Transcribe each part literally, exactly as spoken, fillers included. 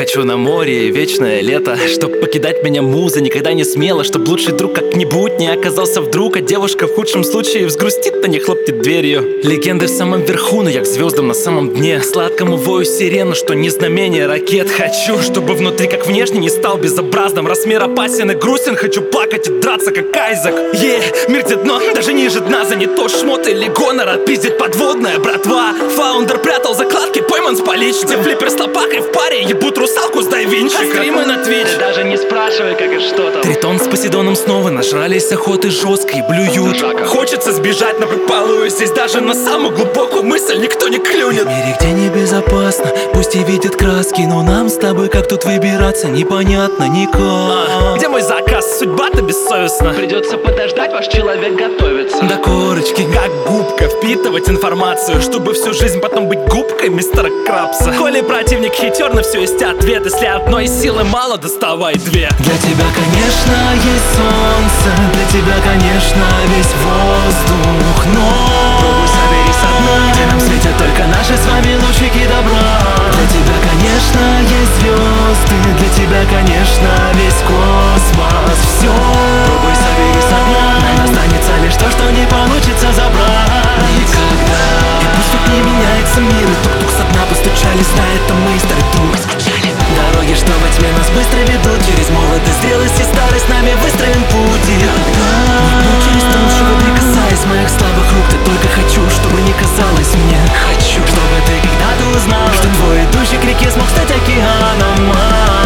Хочу на море, вечное лето, чтоб покидать меня муза никогда не смело, чтоб лучший друг как-нибудь не оказался вдруг, а девушка в худшем случае взгрустит, а не хлопнет дверью. Легенды в самом верху, но я к звездам на самом дне. Сладкому вою сирену, что не знамение ракет. Хочу, чтобы внутри как внешне не стал безобразным. Раз мир опасен и грустен, хочу плакать и драться как Айзек. Е, yeah, мир где дно, даже ниже дна, за не то шмот или гонор, отпиздить подводная братва. Фаундер прятал закладки, пойман с поличным. Флиппер с лопакой в паре, ебут русалку с дайвинчика. Стримы на Твич, ты даже не спрашивай, как и что там. Тритон с Посейдоном снова нажрались охоты жесткой и блюют. Хочется сбежать, но пропалую здесь даже на самую глубокую мысль никто не клюнет. В мире, где небезопасно, пусть и видят краски, но нам с тобой как тут выбираться непонятно никак. а, Где мой заказ? Судьба-то бессовестна. Придется подождать, ваш человек готовится. До корочки, как губка, впитывать информацию, чтобы всю жизнь потом быть губкой мистера Крабса. Коли противник хитер, на все есть ответ. Если одной силы мало, доставай две. Для тебя, конечно, есть солнце, для тебя, конечно, весь воздух, но пробуй собери со дна, где нам светят только наши с вами лучики добра. Для тебя, конечно, есть звезды, для тебя, конечно, весь космос. Все, пробуй собери со дна, нам останется лишь то, что не получится забрать никогда. И пусть тут не меняется мир, и тук-тук со дна постучались, на этом мы старый друг. Дороги, что во тьме нас быстро ведут, через молодость, зрелость и старость нами выстроим путь. И не через тонущего не касаясь моих слабых рук, ты только хочу, чтобы не казалось мне. Хочу, чтобы ты когда-то узнала, что твой идущий к реке смог стать океаном.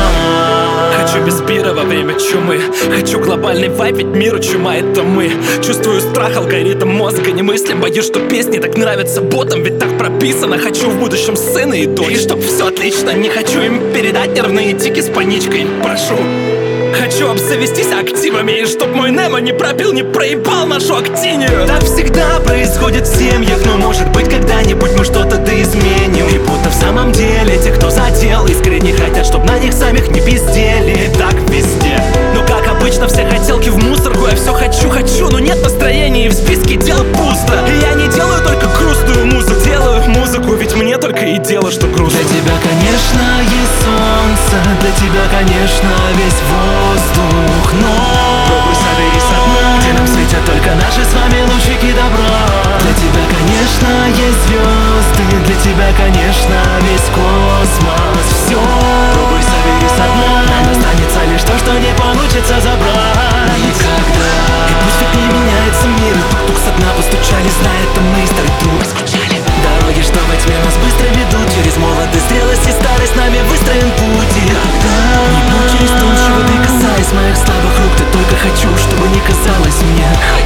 Хочу без пира во время чумы. Хочу глобальный вайп, ведь миру чума это мы. Чувствую страх, алгоритм мозга не мыслим. Боюсь, что песни так нравятся ботам, ведь так прописано. Хочу в будущем сына и дочь, и чтоб все отлично. Не хочу им передать нервные тики с паничкой. Прошу, хочу обзавестись активами, и чтоб мой Немо не пробил, не проебал нашу актинию. Так всегда происходит в семьях, но может быть когда-нибудь мы что-то да изменим. И будто в самом деле те, кто задел, искренне хотят, чтоб на них самих не пиздели. Так везде. Но как обычно все хотелки в мусорку. Я все хочу, хочу, но нет настроения, и в списке дел пусто. И я не делаю только грустную музыку, делаю музыку, ведь мне только и дело, что грустно. Для тебя, конечно, есть солнце, для тебя, конечно, весь воздух, но пробуй собери со дна, где нам светят только наши с вами лучики добра. Для тебя, конечно, есть звезды, для тебя, конечно, весь космос. Все, пробуй собери со дна, нам останется лишь то, что не получится забрать никогда. И пусть ведь не меняется мир, и тук-тук со дна постучались, на этом мы старый друг. Дороги, что во тьме нас быстро ведут, через молодость, зрелость и старость нами выстроим путь. И не будь через тонущего, не касаясь моих слабых рук, ты только хочу, чтобы не казалось мне.